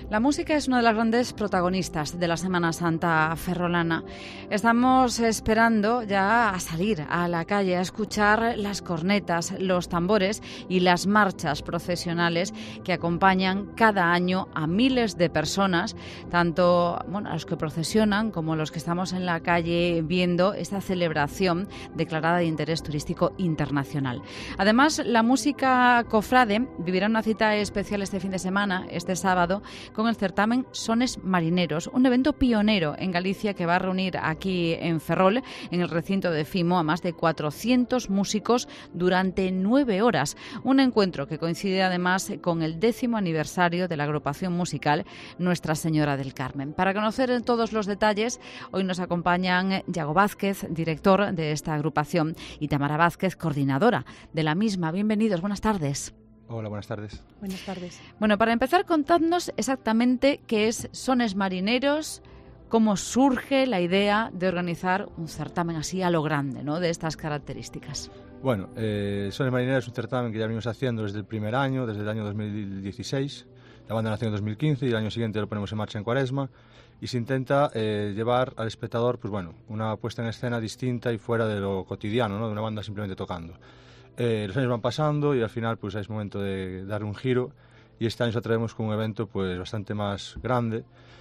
La música es una de las grandes protagonistas de la Semana Santa ferrolana. Estamos esperando ya a salir a la calle a escuchar las cornetas, los tambores y las marchas procesionales que acompañan cada año a miles de personas, tanto a los que procesionan como a los que estamos en la calle viendo esta celebración declarada de interés turístico internacional. Además, la música cofrade vivirá una cita especial este fin de semana, este sábado, con el certamen Sones Marineros, un evento pionero en Galicia que va a reunir aquí en Ferrol, en el recinto de Fimo, a más de 400 músicos durante 9 horas. Un encuentro que coincide además con el 10º aniversario de la agrupación musical Nuestra Señora del Carmen. Para conocer todos los detalles, hoy nos acompañan Yago Vázquez, director de esta agrupación, y Tamara Vázquez, coordinadora de la misma. Bienvenidos, buenas tardes. Hola, buenas tardes. Buenas tardes. Bueno, para empezar, contadnos exactamente qué es Sones Marineros, cómo surge la idea de organizar un certamen así a lo grande, ¿no?, de estas características. Bueno, Sones Marineros es un certamen que ya venimos haciendo desde el primer año, desde el año 2016. La banda nació en 2015 y el año siguiente lo ponemos en marcha en Cuaresma y se intenta llevar al espectador, una puesta en escena distinta y fuera de lo cotidiano, ¿no?, de una banda simplemente tocando. Los años van pasando y al final es momento de darle un giro, y este año nos atrevemos con un evento bastante más grande,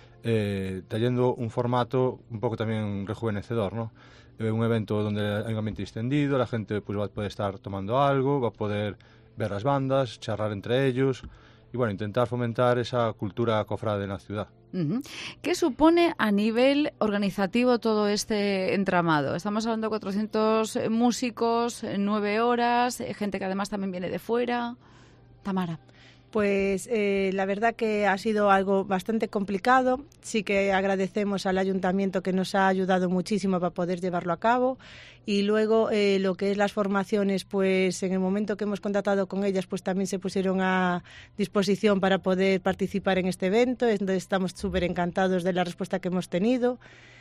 trayendo un formato un poco también rejuvenecedor, ¿no? Un evento donde hay un ambiente distendido, la gente va a poder estar tomando algo, va a poder ver las bandas, charlar entre ellos y intentar fomentar esa cultura cofrade en la ciudad. ¿Qué supone a nivel organizativo todo este entramado? Estamos hablando de 400 músicos, 9 horas, gente que además también viene de fuera. Tamara. Pues la verdad que ha sido algo bastante complicado. Sí que agradecemos al ayuntamiento que nos ha ayudado muchísimo para poder llevarlo a cabo. Y luego lo que es las formaciones, en el momento que hemos contactado con ellas, también se pusieron a disposición para poder participar en este evento. Entonces estamos súper encantados de la respuesta que hemos tenido.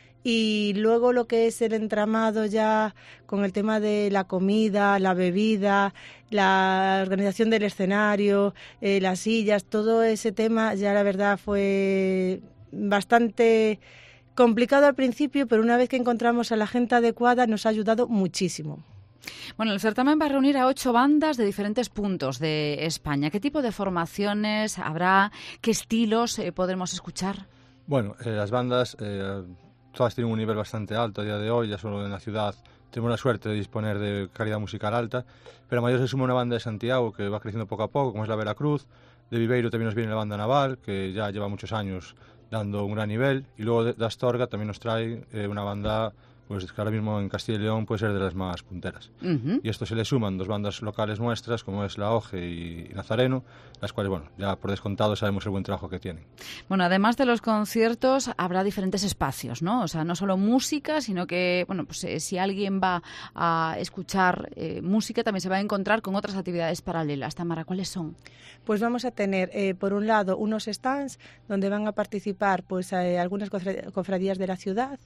Y luego lo que es el entramado ya con el tema de la comida, la bebida, la organización del escenario, las sillas, todo ese tema ya la verdad fue bastante complicado al principio, pero una vez que encontramos a la gente adecuada nos ha ayudado muchísimo. Bueno, el certamen va a reunir a 8 bandas de diferentes puntos de España. ¿Qué tipo de formaciones habrá? ¿Qué estilos podremos escuchar? Bueno, las bandas todas tienen un nivel bastante alto a día de hoy. Ya solo en la ciudad tenemos la suerte de disponer de calidad musical alta, pero a mayor se suma una banda de Santiago que va creciendo poco a poco, como es la Veracruz. De Viveiro también nos viene la banda Naval, que ya lleva muchos años dando un gran nivel, y luego de Astorga también nos trae una banda que ahora mismo en Castilla y León puede ser de las más punteras. Y esto se le suman 2 bandas locales nuestras, como es La Oje y Nazareno, las cuales, ya por descontado sabemos el buen trabajo que tienen. Bueno, además de los conciertos, habrá diferentes espacios, ¿no? O sea, no solo música, sino que, si alguien va a escuchar música, también se va a encontrar con otras actividades paralelas. Tamara, ¿cuáles son? Pues vamos a tener, por un lado, unos stands donde van a participar algunas cofradías de la ciudad,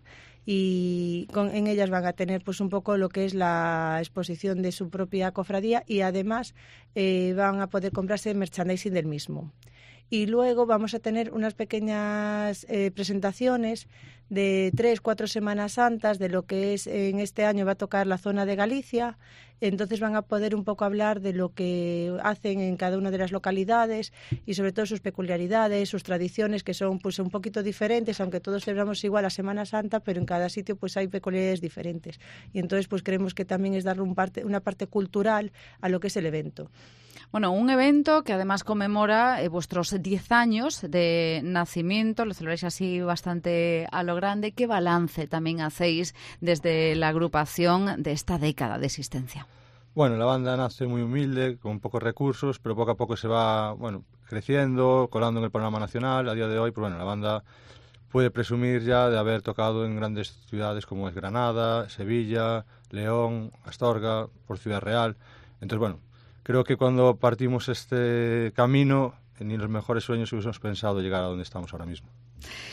y en ellas van a tener un poco lo que es la exposición de su propia cofradía, y además van a poder comprarse merchandising del mismo. Y luego vamos a tener unas pequeñas presentaciones de 3-4 Semanas Santas de lo que es, en este año va a tocar la zona de Galicia. Entonces van a poder un poco hablar de lo que hacen en cada una de las localidades y sobre todo sus peculiaridades, sus tradiciones, que son un poquito diferentes, aunque todos celebramos igual la Semana Santa, pero en cada sitio hay peculiaridades diferentes. Y entonces creemos que también es darle una parte cultural a lo que es el evento. Bueno, un evento que además conmemora vuestros 10 años de nacimiento, lo celebráis así bastante a lo grande. ¿Qué balance también hacéis desde la agrupación de esta década de existencia? Bueno, la banda nace muy humilde, con pocos recursos, pero poco a poco se va creciendo, colando en el panorama nacional. A día de hoy, la banda puede presumir ya de haber tocado en grandes ciudades como es Granada, Sevilla, León, Astorga, por Ciudad Real. Entonces, creo que cuando partimos este camino, ni en los mejores sueños hubiésemos pensado llegar a donde estamos ahora mismo.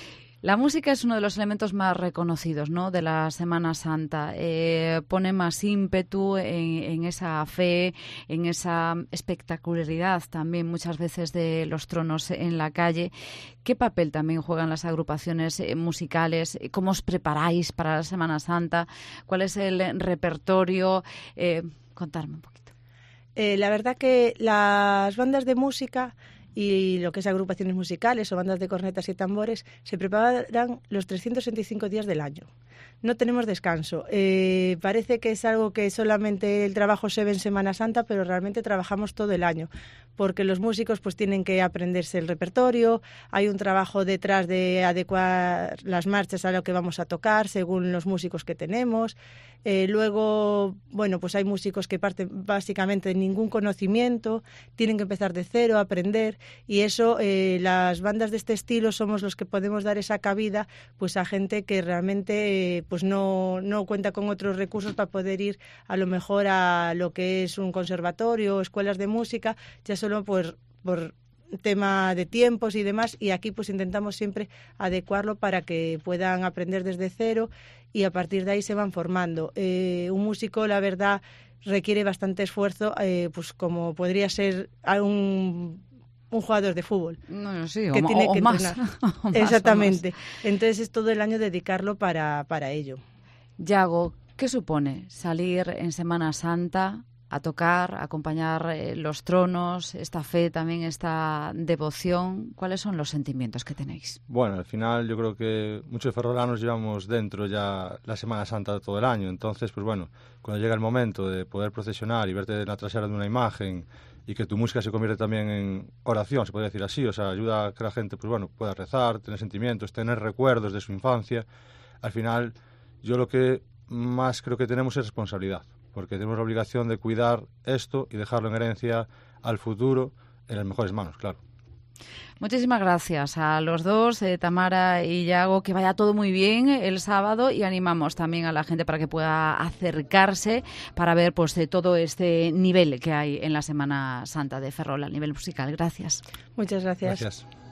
La música es uno de los elementos más reconocidos, ¿no?, de la Semana Santa. Pone más ímpetu en esa fe, en esa espectacularidad también muchas veces de los tronos en la calle. ¿Qué papel también juegan las agrupaciones musicales? ¿Cómo os preparáis para la Semana Santa? ¿Cuál es el repertorio? Contarme un poquito. La verdad que las bandas de música y lo que es agrupaciones musicales o bandas de cornetas y tambores se preparan los 365 días del año. No tenemos descanso. Parece que es algo que solamente el trabajo se ve en Semana Santa, pero realmente trabajamos todo el año, porque los músicos pues tienen que aprenderse el repertorio, hay un trabajo detrás de adecuar las marchas a lo que vamos a tocar según los músicos que tenemos. Luego, bueno, pues hay músicos que parten básicamente de ningún conocimiento, tienen que empezar de cero a aprender, y eso las bandas de este estilo somos los que podemos dar esa cabida pues a gente que realmente pues no cuenta con otros recursos para poder ir a lo mejor a lo que es un conservatorio o escuelas de música, ya solo por tema de tiempos y demás, y aquí pues intentamos siempre adecuarlo para que puedan aprender desde cero y a partir de ahí se van formando. Un músico, la verdad, requiere bastante esfuerzo, pues como podría ser un jugador de fútbol. No, sí, que tiene que más, entrenar. o más. Exactamente. Entonces es todo el año dedicarlo para ello. Yago, ¿qué supone salir en Semana Santa a tocar, a acompañar los tronos, esta fe también, esta devoción? ¿Cuáles son los sentimientos que tenéis? Bueno, al final yo creo que muchos ferrolanos llevamos dentro ya la Semana Santa todo el año, entonces pues bueno, cuando llega el momento de poder procesionar y verte en la trasera de una imagen y que tu música se convierte también en oración, se podría decir así, o sea, ayuda a que la gente pues bueno, pueda rezar, tener sentimientos, tener recuerdos de su infancia. Al final yo lo que más creo que tenemos es responsabilidad, porque tenemos la obligación de cuidar esto y dejarlo en herencia al futuro en las mejores manos, claro. Muchísimas gracias a los dos, Tamara y Yago, que vaya todo muy bien el sábado, y animamos también a la gente para que pueda acercarse para ver pues de todo este nivel que hay en la Semana Santa de Ferrol a nivel musical. Gracias. Muchas gracias. Gracias.